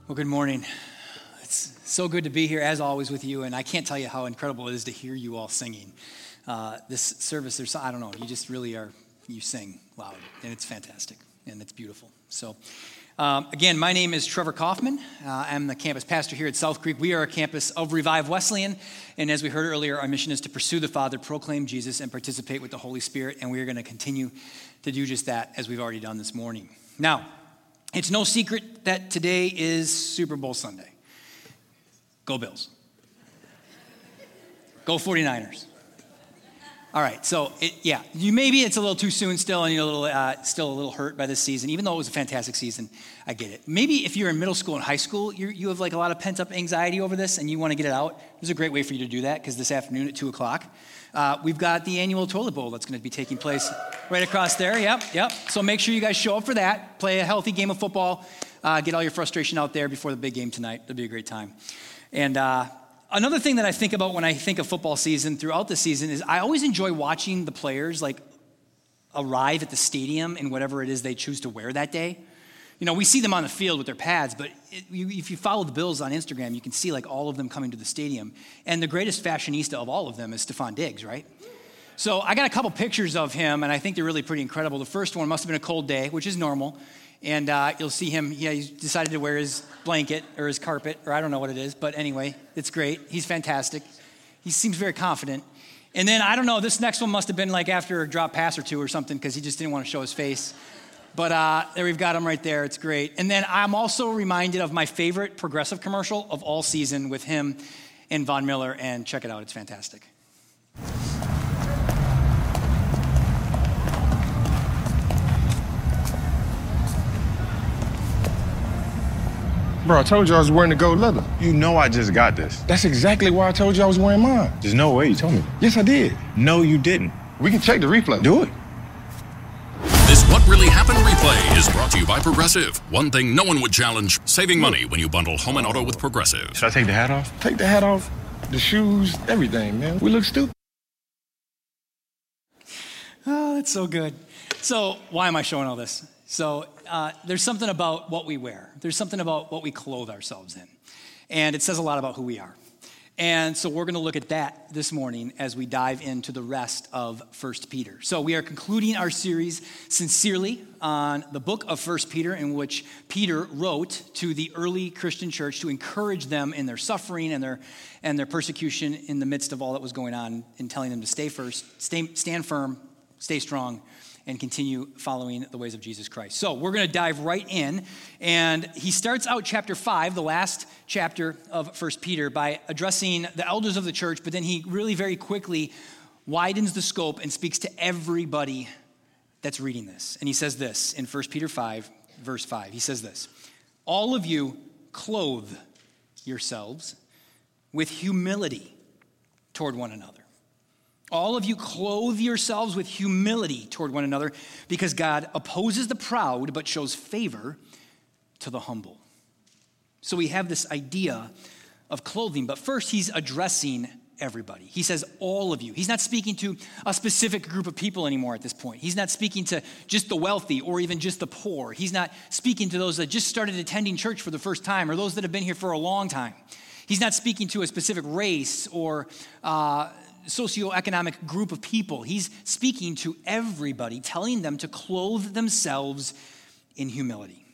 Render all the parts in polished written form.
Well, good morning. It's so good to be here, as always, with you, and I can't tell you how incredible it is to hear you all singing. This service, I don't know, you just really are, you sing loud, and it's fantastic, and it's beautiful. So, again, my name is Trevor Kaufman. I'm the campus pastor here at South Creek. We are a campus of Revive Wesleyan, and as we heard earlier, our mission is to pursue the Father, proclaim Jesus, and participate with the Holy Spirit, and we are going to continue to do just that, as we've already done this morning. Now, it's no secret that today is Super Bowl Sunday. Go Bills. Go 49ers. All right, so maybe it's a little too soon still, and you're still a little hurt by this season, even though it was a fantastic season. I get it. Maybe if you're in middle school and high school, you have like a lot of pent up anxiety over this, and you want to get it out. There's a great way for you to do that, because this afternoon at 2:00, we've got the annual toilet bowl that's going to be taking place right across there. Yep. So make sure you guys show up for that. Play a healthy game of football. Get all your frustration out there before the big game tonight. It'll be a great time. And another thing that I think about when I think of football season throughout the season is I always enjoy watching the players arrive at the stadium in whatever it is they choose to wear that day. You know, we see them on the field with their pads, but if you follow the Bills on Instagram, you can see all of them coming to the stadium. And the greatest fashionista of all of them is Stephon Diggs, right? So I got a couple pictures of him, and I think they're really pretty incredible. The first one must have been a cold day, which is normal. And you'll see him, he's decided to wear his blanket or his carpet, or I don't know what it is. But anyway, it's great. He's fantastic. He seems very confident. And then, I don't know, this next one must have been after a drop pass or two or something, because he just didn't want to show his face. But there we've got him right there. It's great. And then I'm also reminded of my favorite Progressive commercial of all season with him and Von Miller. And check it out. It's fantastic. Bro, I told you I was wearing the gold leather. You know I just got this. That's exactly why I told you I was wearing mine. There's no way you told me. Yes, I did. No, you didn't. We can check the replay. Do it. This What Really Happened replay is brought to you by Progressive. One thing no one would challenge, saving money when you bundle home and auto with Progressive. Should I take the hat off? Take the hat off, the shoes, everything, man. We look stupid. Oh, that's so good. So why am I showing all this? So there's something about what we wear. There's something about what we clothe ourselves in. And it says a lot about who we are. And so we're going to look at that this morning as we dive into the rest of 1 Peter. So we are concluding our series sincerely on the book of 1 Peter, in which Peter wrote to the early Christian church to encourage them in their suffering and their persecution in the midst of all that was going on, and telling them to stand firm, stay strong, and continue following the ways of Jesus Christ. So we're going to dive right in, and he starts out chapter 5, the last chapter of 1 Peter, by addressing the elders of the church, but then he really very quickly widens the scope and speaks to everybody that's reading this. And he says this in 1 Peter 5, verse 5. He says this: all of you clothe yourselves with humility toward one another. All of you clothe yourselves with humility toward one another, because God opposes the proud but shows favor to the humble. So we have this idea of clothing, but first he's addressing everybody. He says all of you. He's not speaking to a specific group of people anymore at this point. He's not speaking to just the wealthy or even just the poor. He's not speaking to those that just started attending church for the first time or those that have been here for a long time. He's not speaking to a specific race or socioeconomic group of people. He's speaking to everybody, telling them to clothe themselves in humility.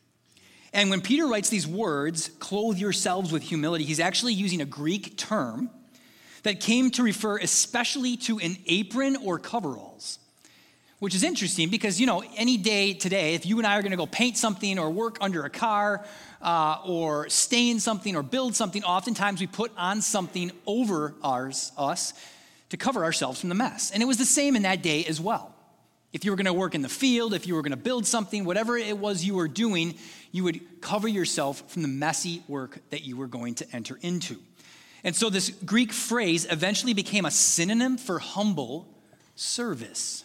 And when Peter writes these words, clothe yourselves with humility, he's actually using a Greek term that came to refer especially to an apron or coveralls, which is interesting because, any day today, if you and I are going to go paint something or work under a car or stain something or build something, oftentimes we put on something over us to cover ourselves from the mess. And it was the same in that day as well. If you were going to work in the field, if you were going to build something, whatever it was you were doing, you would cover yourself from the messy work that you were going to enter into. And so this Greek phrase eventually became a synonym for humble service.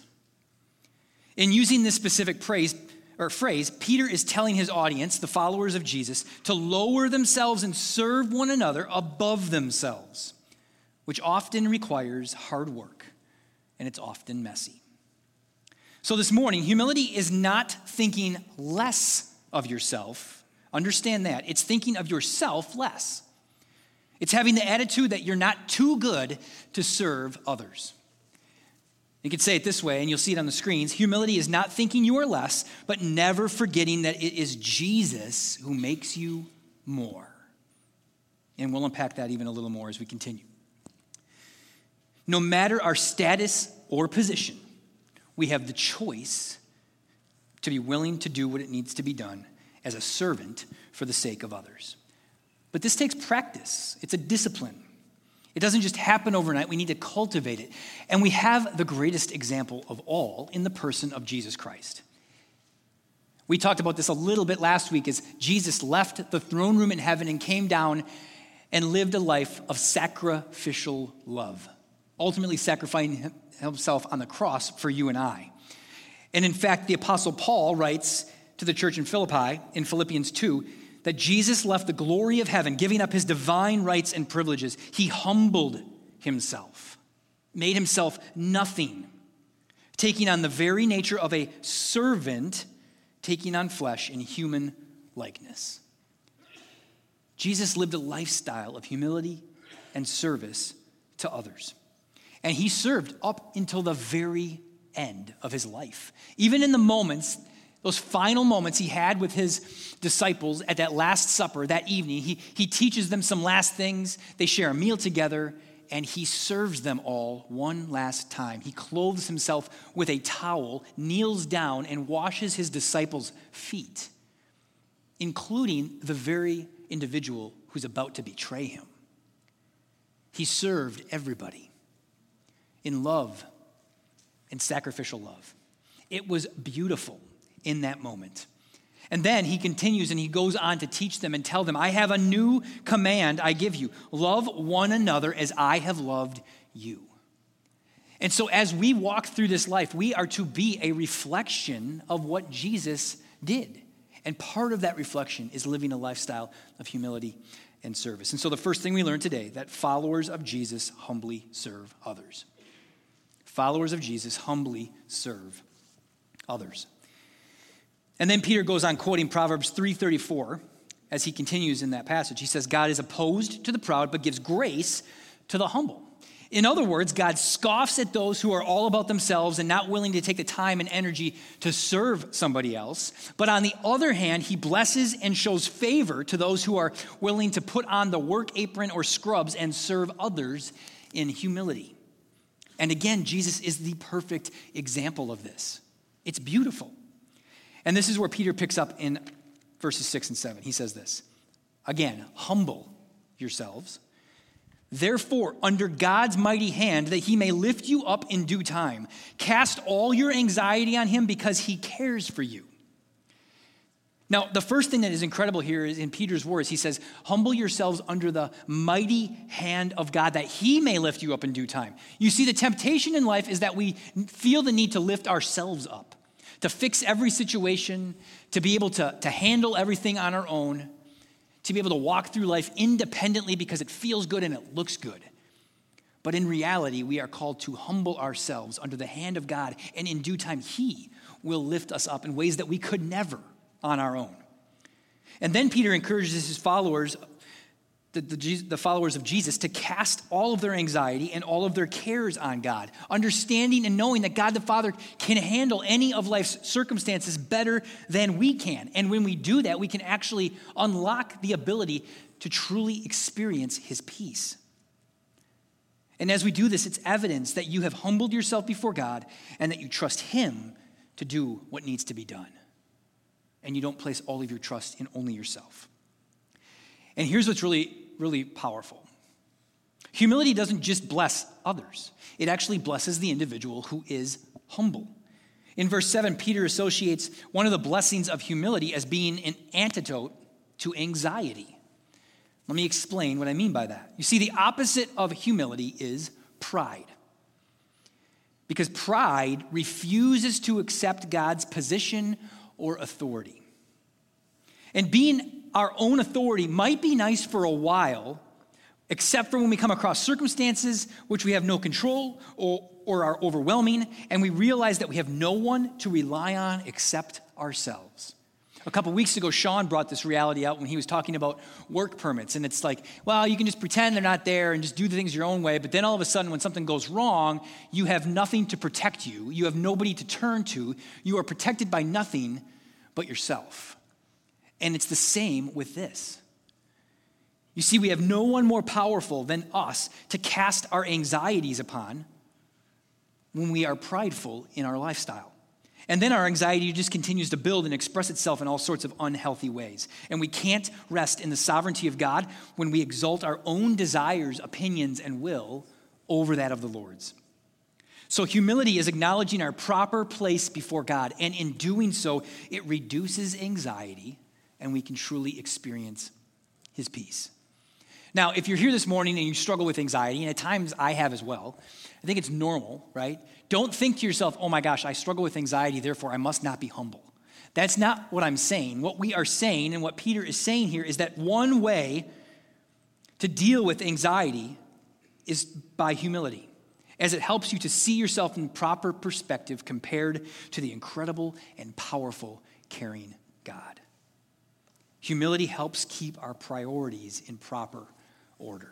In using this specific phrase, Peter is telling his audience, the followers of Jesus, to lower themselves and serve one another above themselves, which often requires hard work, and it's often messy. So this morning, humility is not thinking less of yourself understand that. It's thinking of yourself less. It's having the attitude that you're not too good to serve others. You could say it this way, and you'll see it on the screens. Humility is not thinking you are less, but never forgetting that it is Jesus who makes you more. And we'll unpack that even a little more as we continue. No matter our status or position, we have the choice to be willing to do what it needs to be done as a servant for the sake of others. But this takes practice. It's a discipline. It doesn't just happen overnight. We need to cultivate it. And we have the greatest example of all in the person of Jesus Christ. We talked about this a little bit last week as Jesus left the throne room in heaven and came down and lived a life of sacrificial love, ultimately sacrificing himself on the cross for you and I. And in fact, the Apostle Paul writes to the church in Philippi in Philippians 2 that Jesus left the glory of heaven, giving up his divine rights and privileges. He humbled himself, made himself nothing, taking on the very nature of a servant, taking on flesh in human likeness. Jesus lived a lifestyle of humility and service to others. And he served up until the very end of his life. Even in the moments, those final moments he had with his disciples at that Last Supper that evening, he teaches them some last things. They share a meal together, and he serves them all one last time. He clothes himself with a towel, kneels down, and washes his disciples' feet, including the very individual who's about to betray him. He served everybody in love and sacrificial love. It was beautiful in that moment. And then he continues and he goes on to teach them and tell them, I have a new command I give you. Love one another as I have loved you. And so as we walk through this life, we are to be a reflection of what Jesus did. And part of that reflection is living a lifestyle of humility and service. And so the first thing we learned today, that followers of Jesus humbly serve others. Followers of Jesus humbly serve others. And then Peter goes on quoting Proverbs 3:34 as he continues in that passage. He says, God is opposed to the proud, but gives grace to the humble. In other words, God scoffs at those who are all about themselves and not willing to take the time and energy to serve somebody else. But on the other hand, he blesses and shows favor to those who are willing to put on the work apron or scrubs and serve others in humility. And again, Jesus is the perfect example of this. It's beautiful. And this is where Peter picks up in verses 6 and 7. He says this, again, humble yourselves, therefore, under God's mighty hand, that he may lift you up in due time. Cast all your anxiety on him because he cares for you. Now, the first thing that is incredible here is in Peter's words, he says, humble yourselves under the mighty hand of God that he may lift you up in due time. You see, the temptation in life is that we feel the need to lift ourselves up, to fix every situation, to be able to handle everything on our own, to be able to walk through life independently because it feels good and it looks good. But in reality, we are called to humble ourselves under the hand of God, and in due time, he will lift us up in ways that we could never on our own. And then Peter encourages his followers, the followers of Jesus, to cast all of their anxiety and all of their cares on God, understanding and knowing that God the Father can handle any of life's circumstances better than we can. And when we do that, we can actually unlock the ability to truly experience his peace. And as we do this, it's evidence that you have humbled yourself before God and that you trust him to do what needs to be done. And you don't place all of your trust in only yourself. And here's what's really, really powerful. Humility doesn't just bless others. It actually blesses the individual who is humble. In verse 7, Peter associates one of the blessings of humility as being an antidote to anxiety. Let me explain what I mean by that. You see, the opposite of humility is pride. Because pride refuses to accept God's position or authority. And being our own authority might be nice for a while, except for when we come across circumstances which we have no control or are overwhelming, and we realize that we have no one to rely on except ourselves. A couple weeks ago, Sean brought this reality out when he was talking about work permits. And it's like, well, you can just pretend they're not there and just do the things your own way. But then all of a sudden, when something goes wrong, you have nothing to protect you. You have nobody to turn to. You are protected by nothing but yourself. And it's the same with this. You see, we have no one more powerful than us to cast our anxieties upon when we are prideful in our lifestyle. And then our anxiety just continues to build and express itself in all sorts of unhealthy ways. And we can't rest in the sovereignty of God when we exalt our own desires, opinions, and will over that of the Lord's. So humility is acknowledging our proper place before God. And in doing so, it reduces anxiety and we can truly experience his peace. Now, if you're here this morning and you struggle with anxiety, and at times I have as well, I think it's normal, right? Don't think to yourself, oh my gosh, I struggle with anxiety, therefore I must not be humble. That's not what I'm saying. What we are saying and what Peter is saying here is that one way to deal with anxiety is by humility, as it helps you to see yourself in proper perspective compared to the incredible and powerful, caring God. Humility helps keep our priorities in proper order.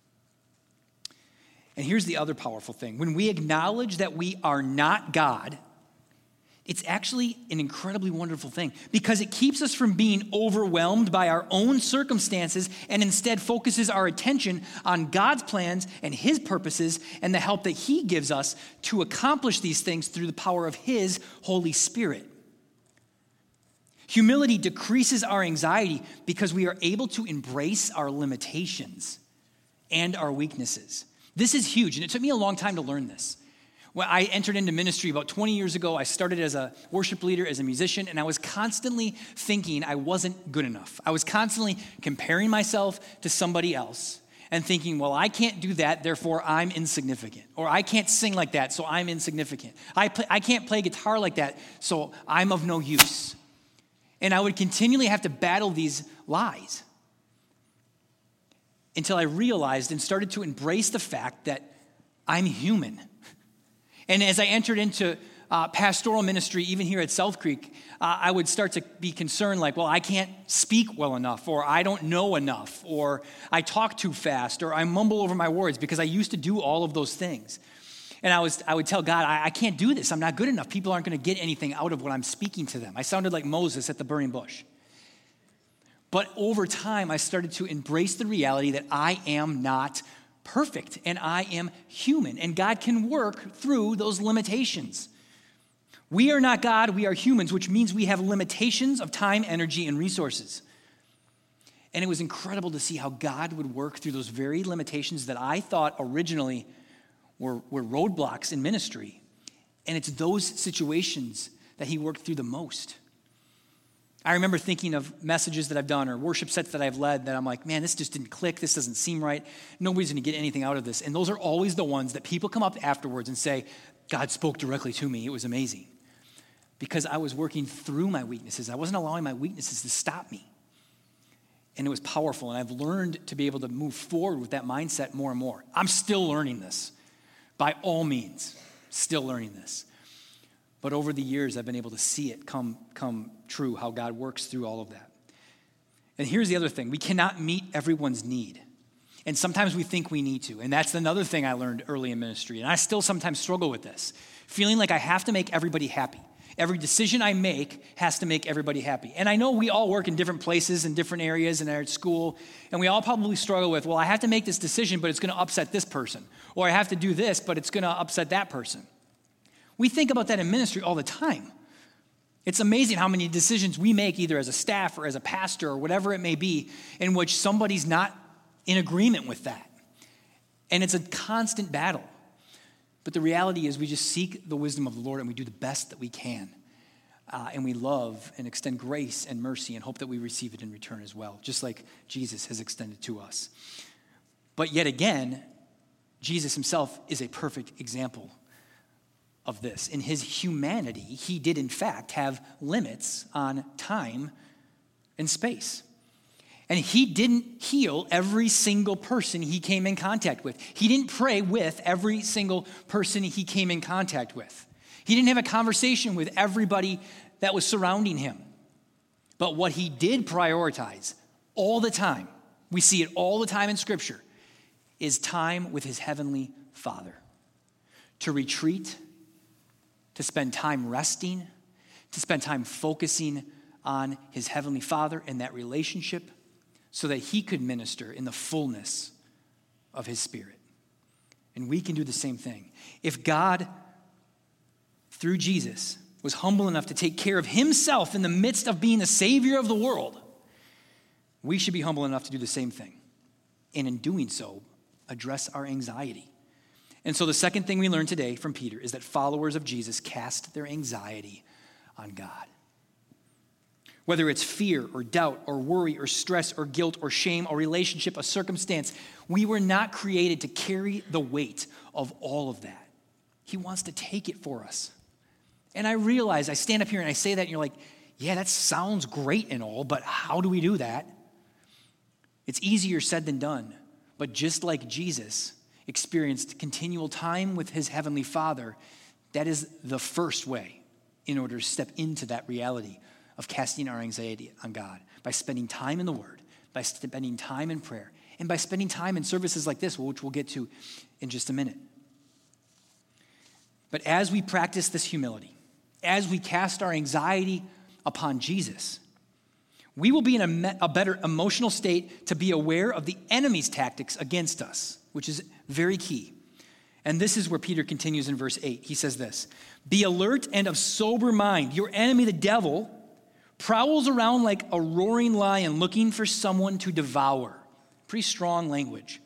And here's the other powerful thing. When we acknowledge that we are not God, it's actually an incredibly wonderful thing because it keeps us from being overwhelmed by our own circumstances and instead focuses our attention on God's plans and his purposes and the help that he gives us to accomplish these things through the power of his Holy Spirit. Humility decreases our anxiety because we are able to embrace our limitations and our weaknesses. This is huge, and it took me a long time to learn this. When I entered into ministry about 20 years ago, I started as a worship leader, as a musician, and I was constantly thinking I wasn't good enough. I was constantly comparing myself to somebody else and thinking, well, I can't do that, therefore I'm insignificant. Or I can't sing like that, so I'm insignificant. I can't play guitar like that, so I'm of no use. And I would continually have to battle these lies until I realized and started to embrace the fact that I'm human. And as I entered into pastoral ministry, even here at South Creek, I would start to be concerned like, well, I can't speak well enough, or I don't know enough, or I talk too fast, or I mumble over my words, because I used to do all of those things. And I would tell God, I can't do this. I'm not good enough. People aren't going to get anything out of what I'm speaking to them. I sounded like Moses at the burning bush. But over time, I started to embrace the reality that I am not perfect and I am human. And God can work through those limitations. We are not God, we are humans, which means we have limitations of time, energy, and resources. And it was incredible to see how God would work through those very limitations that I thought originally were roadblocks in ministry. And it's those situations that he worked through the most. I remember thinking of messages that I've done or worship sets that I've led that I'm like, man, this just didn't click. This doesn't seem right. Nobody's going to get anything out of this. And those are always the ones that people come up afterwards and say, God spoke directly to me. It was amazing. Because I was working through my weaknesses. I wasn't allowing my weaknesses to stop me. And it was powerful. And I've learned to be able to move forward with that mindset more and more. I'm still learning this. By all means, still learning this. But over the years, I've been able to see it come true, how God works through all of that. And here's the other thing. We cannot meet everyone's need. And sometimes we think we need to. And that's another thing I learned early in ministry. And I still sometimes struggle with this. Feeling like I have to make everybody happy. Every decision I make has to make everybody happy. And I know we all work in different places in different areas and are at school. And we all probably struggle with, well, I have to make this decision, but it's going to upset this person. Or I have to do this, but it's going to upset that person. We think about that in ministry all the time. It's amazing how many decisions we make either as a staff or as a pastor or whatever it may be in which somebody's not in agreement with that. And it's a constant battle. But the reality is we just seek the wisdom of the Lord and we do the best that we can. And we love and extend grace and mercy and hope that we receive it in return as well, just like Jesus has extended to us. But yet again, Jesus himself is a perfect example of this. In his humanity, he did in fact have limits on time and space. And he didn't heal every single person he came in contact with. He didn't pray with every single person he came in contact with. He didn't have a conversation with everybody that was surrounding him. But what he did prioritize all the time, we see it all the time in Scripture, is time with his heavenly Father. To retreat, to spend time resting, to spend time focusing on his heavenly Father and that relationship so that he could minister in the fullness of his Spirit. And we can do the same thing. If God, through Jesus, was humble enough to take care of himself in the midst of being the Savior of the world, we should be humble enough to do the same thing. And in doing so, address our anxiety. And so the second thing we learned today from Peter is that followers of Jesus cast their anxiety on God. Whether it's fear or doubt or worry or stress or guilt or shame or relationship, a circumstance, we were not created to carry the weight of all of that. He wants to take it for us. And I realize, I stand up here and I say that and you're like, yeah, that sounds great and all, but how do we do that? It's easier said than done. But just like Jesus experienced continual time with his heavenly Father, that is the first way in order to step into that reality of casting our anxiety on God, by spending time in the Word, by spending time in prayer, and by spending time in services like this, which we'll get to in just a minute. But as we practice this humility, as we cast our anxiety upon Jesus, we will be in a better emotional state to be aware of the enemy's tactics against us, which is very key. And this is where Peter continues in verse 8. He says this, "Be alert and of sober mind. Your enemy, the devil, prowls around like a roaring lion looking for someone to devour." Pretty strong language.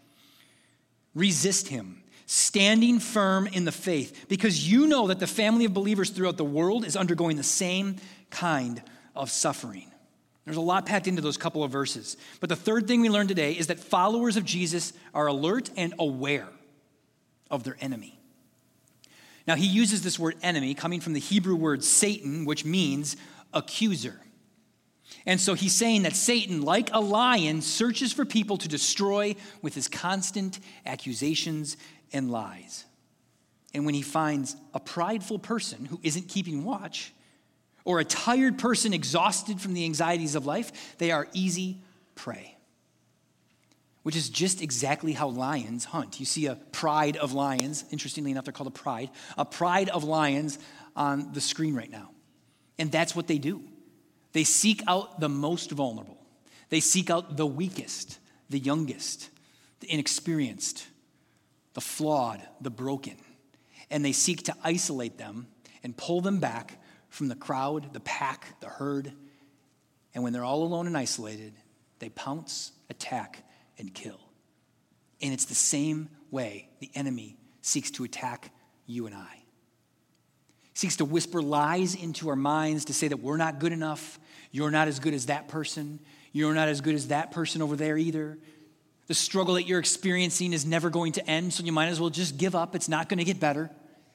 "Resist him, standing firm in the faith, because you know that the family of believers throughout the world is undergoing the same kind of suffering." There's a lot packed into those couple of verses. But the third thing we learned today is that followers of Jesus are alert and aware of their enemy. Now, he uses this word enemy coming from the Hebrew word Satan, which means accuser. And so he's saying that Satan, like a lion, searches for people to destroy with his constant accusations and lies. And when he finds a prideful person who isn't keeping watch, or a tired person exhausted from the anxieties of life, they are easy prey. Which is just exactly how lions hunt. You see a pride of lions, interestingly enough, they're called a pride of lions on the screen right now. And that's what they do. They seek out the most vulnerable. They seek out the weakest, the youngest, the inexperienced, the flawed, the broken. And they seek to isolate them and pull them back from the crowd, the pack, the herd. And when they're all alone and isolated, they pounce, attack, and kill. And it's the same way the enemy seeks to attack you and I. He seeks to whisper lies into our minds to say that we're not good enough, you're not as good as that person, you're not as good as that person over there either. The struggle that you're experiencing is never going to end, so you might as well just give up. It's not going to get better.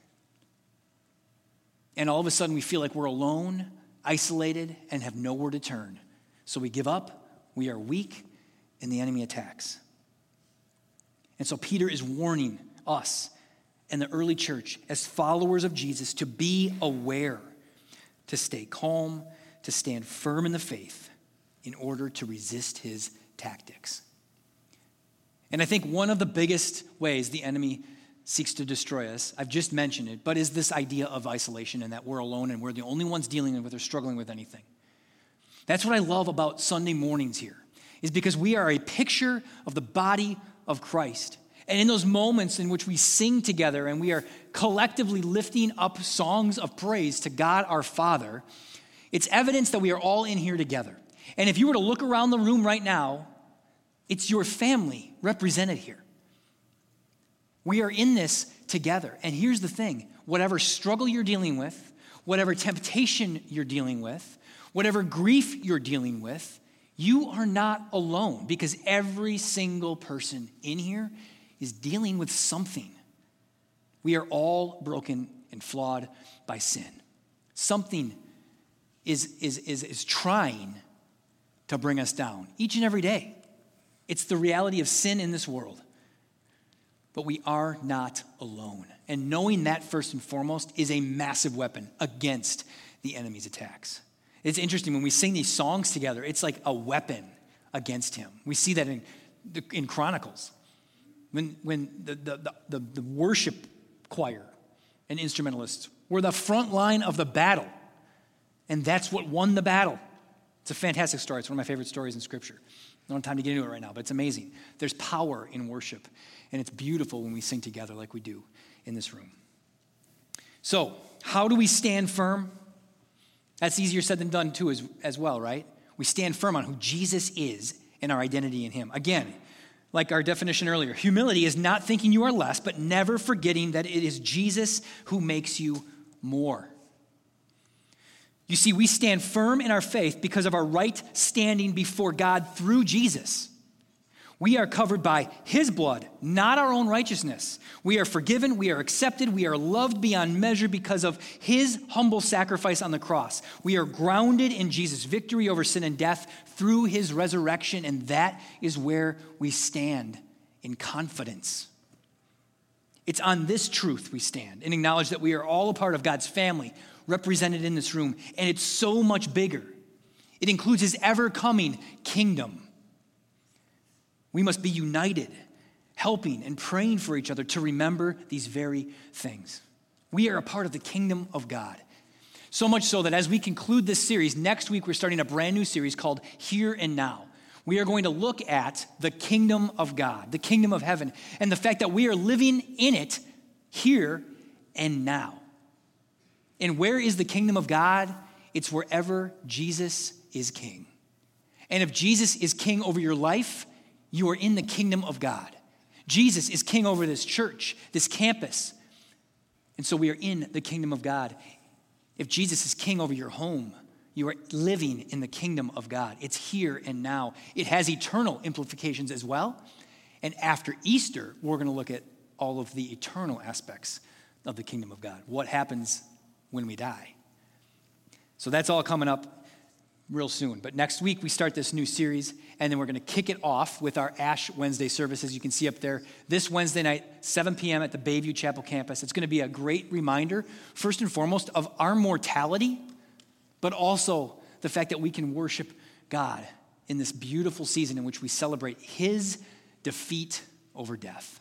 And all of a sudden we feel like we're alone, isolated, and have nowhere to turn. So we give up, we are weak, and the enemy attacks. And so Peter is warning us and the early church as followers of Jesus to be aware, to stay calm, to stand firm in the faith in order to resist his tactics. And I think one of the biggest ways the enemy seeks to destroy us, I've just mentioned it, but is this idea of isolation and that we're alone and we're the only ones dealing with or struggling with anything. That's what I love about Sunday mornings here, is because we are a picture of the body of Christ. And in those moments in which we sing together and we are collectively lifting up songs of praise to God our Father, it's evidence that we are all in here together. And if you were to look around the room right now, it's your family represented here. We are in this together. And here's the thing, whatever struggle you're dealing with, whatever temptation you're dealing with, whatever grief you're dealing with, you are not alone, because every single person in here is dealing with something. We are all broken and flawed by sin. Something is trying to bring us down each and every day. It's the reality of sin in this world. But we are not alone. And knowing that first and foremost is a massive weapon against the enemy's attacks. It's interesting when we sing these songs together, it's like a weapon against him. We see that in Chronicles. When the worship choir and instrumentalists were the front line of the battle, and that's what won the battle. It's a fantastic story. It's one of my favorite stories in Scripture. I don't have time to get into it right now, but it's amazing. There's power in worship, and it's beautiful when we sing together like we do in this room. So, how do we stand firm? That's easier said than done too as well, right? We stand firm on who Jesus is and our identity in him. Again, like our definition earlier, humility is not thinking you are less, but never forgetting that it is Jesus who makes you more. You see, we stand firm in our faith because of our right standing before God through Jesus. We are covered by his blood, not our own righteousness. We are forgiven, we are accepted, we are loved beyond measure because of his humble sacrifice on the cross. We are grounded in Jesus' victory over sin and death through his resurrection, and that is where we stand in confidence. It's on this truth we stand and acknowledge that we are all a part of God's family represented in this room, and it's so much bigger. It includes his ever-coming kingdom. We must be united, helping and praying for each other to remember these very things. We are a part of the kingdom of God. So much so that as we conclude this series, next week we're starting a brand new series called Here and Now. We are going to look at the kingdom of God, the kingdom of heaven, and the fact that we are living in it here and now. And where is the kingdom of God? It's wherever Jesus is king. And if Jesus is king over your life, you are in the kingdom of God. Jesus is king over this church, this campus. And so we are in the kingdom of God. If Jesus is king over your home, you are living in the kingdom of God. It's here and now. It has eternal implications as well. And after Easter, we're going to look at all of the eternal aspects of the kingdom of God. What happens when we die? So that's all coming up real soon. But next week, we start this new series, and then we're going to kick it off with our Ash Wednesday services. You can see up there this Wednesday night, 7 p.m. at the Bayview Chapel campus. It's going to be a great reminder, first and foremost, of our mortality, but also the fact that we can worship God in this beautiful season in which we celebrate his defeat over death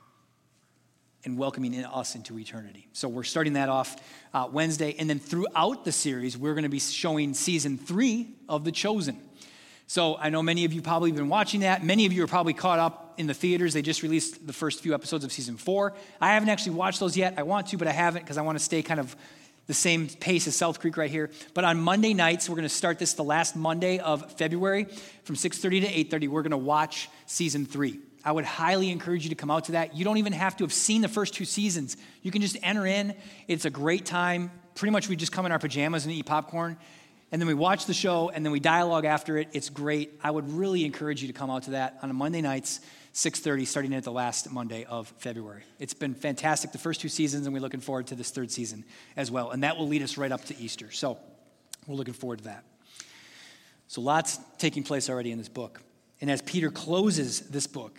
and welcoming us into eternity. So we're starting that off Wednesday, and then throughout the series, we're going to be showing season 3 of The Chosen. So I know many of you probably have been watching that. Many of you are probably caught up in the theaters. They just released the first few episodes of season 4. I haven't actually watched those yet. I want to, but I haven't because I want to stay kind of the same pace as South Creek right here. But on Monday nights, we're going to start this the last Monday of February from 6:30 to 8:30. We're going to watch season 3. I would highly encourage you to come out to that. You don't even have to have seen the first 2 seasons. You can just enter in. It's a great time. Pretty much we just come in our pajamas and eat popcorn, and then we watch the show, and then we dialogue after it. It's great. I would really encourage you to come out to that on a Monday nights, 6:30, starting at the last Monday of February. It's been fantastic the first 2 seasons, and we're looking forward to this 3rd season as well, and that will lead us right up to Easter. So we're looking forward to that. So lots taking place already in this book. And as Peter closes this book,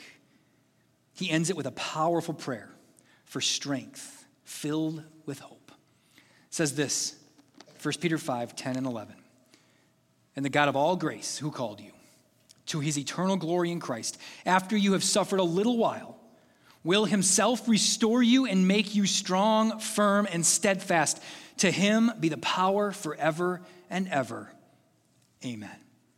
he ends it with a powerful prayer for strength, filled with hope. It says this, 1 Peter 5, 10 and 11. And the God of all grace, who called you to his eternal glory in Christ, after you have suffered a little while, will himself restore you and make you strong, firm, and steadfast. To him be the power forever and ever. Amen.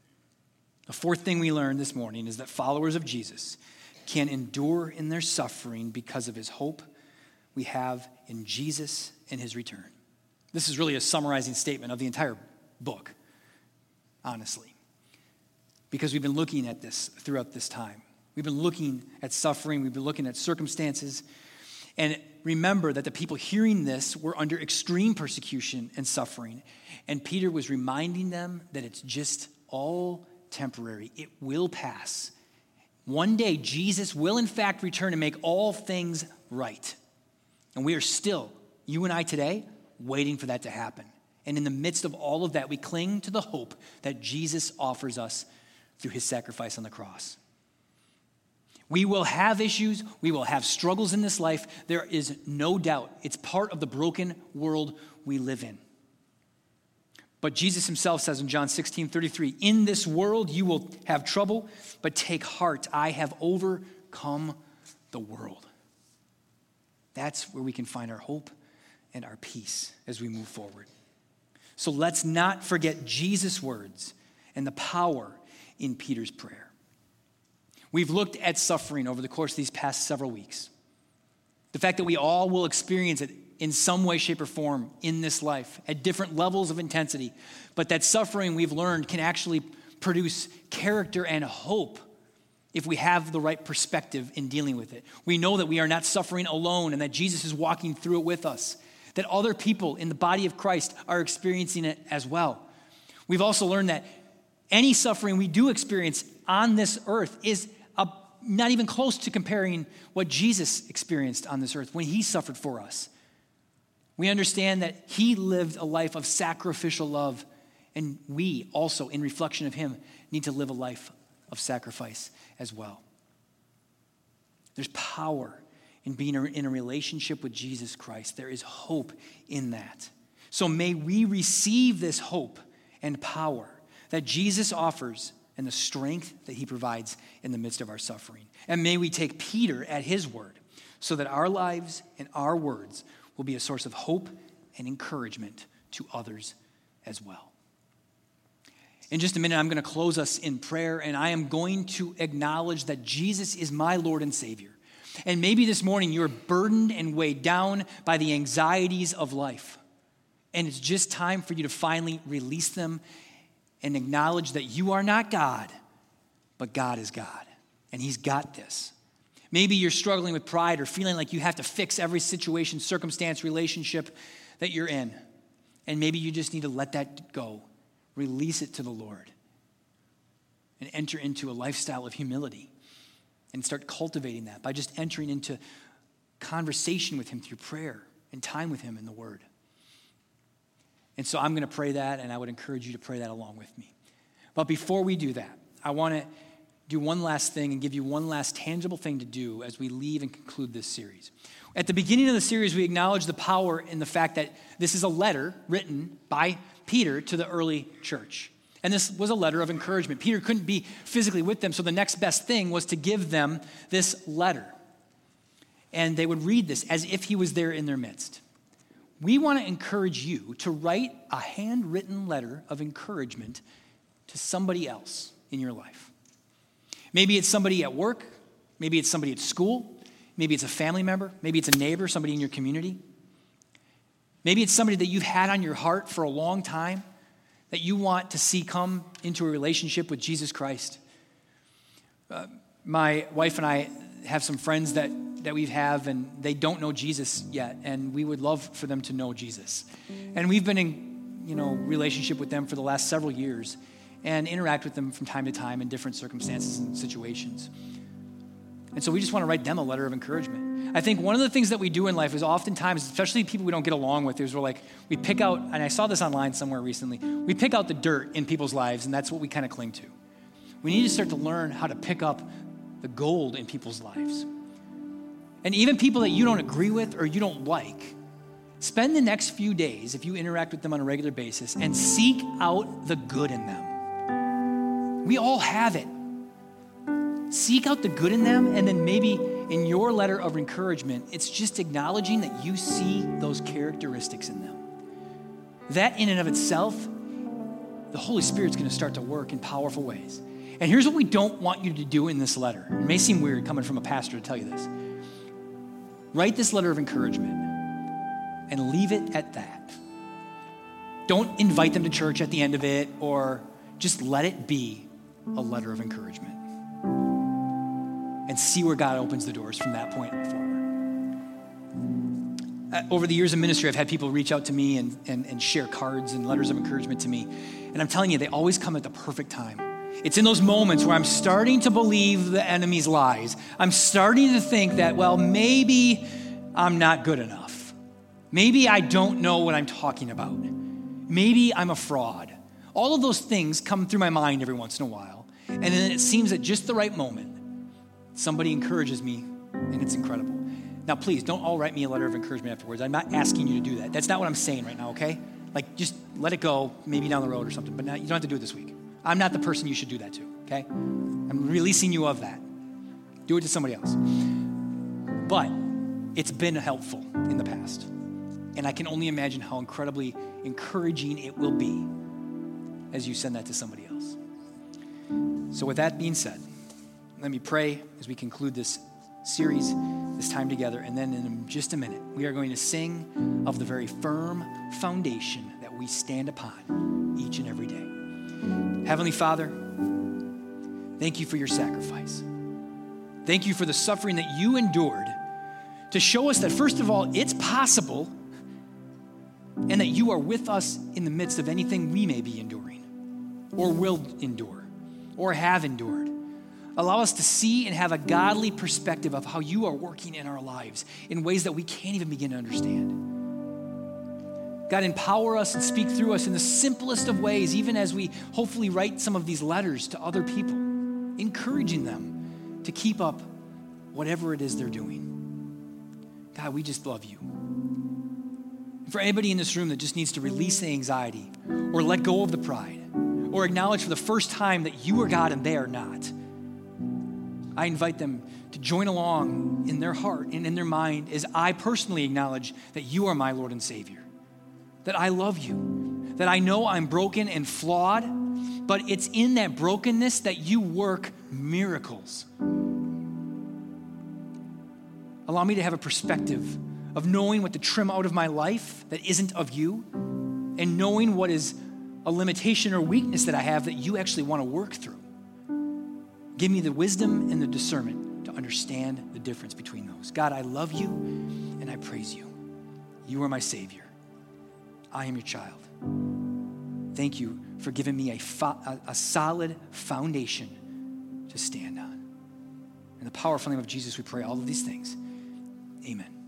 The 4th thing we learned this morning is that followers of Jesus can endure in their suffering because of his hope we have in Jesus and his return. This is really a summarizing statement of the entire book, honestly, because we've been looking at this throughout this time. We've been looking at suffering. We've been looking at circumstances. And remember that the people hearing this were under extreme persecution and suffering. And Peter was reminding them that it's just all temporary. It will pass. One day, Jesus will in fact return and make all things right. And we are still, you and I today, waiting for that to happen. And in the midst of all of that, we cling to the hope that Jesus offers us through his sacrifice on the cross. We will have issues. We will have struggles in this life. There is no doubt. It's part of the broken world we live in. But Jesus himself says in John 16:33, in this world you will have trouble, but take heart, I have overcome the world. That's where we can find our hope and our peace as we move forward. So let's not forget Jesus' words and the power in Peter's prayer. We've looked at suffering over the course of these past several weeks. The fact that we all will experience it in some way, shape, or form in this life at different levels of intensity, but that suffering we've learned can actually produce character and hope if we have the right perspective in dealing with it. We know that we are not suffering alone and that Jesus is walking through it with us, that other people in the body of Christ are experiencing it as well. We've also learned that any suffering we do experience on this earth is not even close to comparing what Jesus experienced on this earth when he suffered for us. We understand that he lived a life of sacrificial love, and we also, in reflection of him, need to live a life of sacrifice as well. There's power in being in a relationship with Jesus Christ. There is hope in that. So may we receive this hope and power that Jesus offers and the strength that he provides in the midst of our suffering. And may we take Peter at his word so that our lives and our words will be a source of hope and encouragement to others as well. In just a minute, I'm going to close us in prayer, and I am going to acknowledge that Jesus is my Lord and Savior. And maybe this morning you're burdened and weighed down by the anxieties of life. And it's just time for you to finally release them and acknowledge that you are not God, but God is God, and he's got this. Maybe you're struggling with pride or feeling like you have to fix every situation, circumstance, relationship that you're in. And maybe you just need to let that go. Release it to the Lord and enter into a lifestyle of humility and start cultivating that by just entering into conversation with him through prayer and time with him in the Word. And so I'm going to pray that, and I would encourage you to pray that along with me. But before we do that, I want to do one last thing and give you one last tangible thing to do as we leave and conclude this series. At the beginning of the series, we acknowledge the power in the fact that this is a letter written by Peter to the early church. And this was a letter of encouragement. Peter couldn't be physically with them, so the next best thing was to give them this letter. And they would read this as if he was there in their midst. We want to encourage you to write a handwritten letter of encouragement to somebody else in your life. Maybe it's somebody at work. Maybe it's somebody at school. Maybe it's a family member. Maybe it's a neighbor, somebody in your community. Maybe it's somebody that you've had on your heart for a long time that you want to see come into a relationship with Jesus Christ. My wife and I have some friends that we have, and they don't know Jesus yet, and we would love for them to know Jesus. And we've been in, relationship with them for the last several years and interact with them from time to time in different circumstances and situations. And so we just want to write them a letter of encouragement. I think one of the things that we do in life is oftentimes, especially people we don't get along with, is we pick out, and I saw this online somewhere recently, we pick out the dirt in people's lives, and that's what we kind of cling to. We need to start to learn how to pick up the gold in people's lives. And even people that you don't agree with or you don't like, spend the next few days, if you interact with them on a regular basis, and seek out the good in them. We all have it. Seek out the good in them, and then maybe in your letter of encouragement, it's just acknowledging that you see those characteristics in them. That in and of itself, the Holy Spirit's going to start to work in powerful ways. And here's what we don't want you to do in this letter. It may seem weird coming from a pastor to tell you this. Write this letter of encouragement and leave it at that. Don't invite them to church at the end of it, or just let it be a letter of encouragement. And see where God opens the doors from that point forward. Over the years of ministry, I've had people reach out to me and share cards and letters of encouragement to me. And I'm telling you, they always come at the perfect time. It's in those moments where I'm starting to believe the enemy's lies. I'm starting to think that, maybe I'm not good enough. Maybe I don't know what I'm talking about. Maybe I'm a fraud. All of those things come through my mind every once in a while. And then it seems at just the right moment, somebody encourages me, and it's incredible. Now, please, don't all write me a letter of encouragement afterwards. I'm not asking you to do that. That's not what I'm saying right now, okay? Like, just let it go, maybe down the road or something, but you don't have to do it this week. I'm not the person you should do that to, okay? I'm releasing you of that. Do it to somebody else. But it's been helpful in the past. And I can only imagine how incredibly encouraging it will be as you send that to somebody else. So with that being said, let me pray as we conclude this series, this time together, and then in just a minute, we are going to sing of the very firm foundation that we stand upon each and every day. Heavenly Father, thank you for your sacrifice. Thank you for the suffering that you endured to show us that, first of all, it's possible and that you are with us in the midst of anything we may be enduring or will endure or have endured. Allow us to see and have a godly perspective of how you are working in our lives in ways that we can't even begin to understand. God, empower us and speak through us in the simplest of ways, even as we hopefully write some of these letters to other people, encouraging them to keep up whatever it is they're doing. God, we just love you. And for anybody in this room that just needs to release the anxiety or let go of the pride or acknowledge for the first time that you are God and they are not, I invite them to join along in their heart and in their mind as I personally acknowledge that you are my Lord and Savior, that I love you, that I know I'm broken and flawed, but it's in that brokenness that you work miracles. Allow me to have a perspective of knowing what to trim out of my life that isn't of you, and knowing what is a limitation or weakness that I have that you actually want to work through. Give me the wisdom and the discernment to understand the difference between those. God, I love you and I praise you. You are my Savior. I am your child. Thank you for giving me a solid foundation to stand on. In the powerful name of Jesus, we pray all of these things. Amen.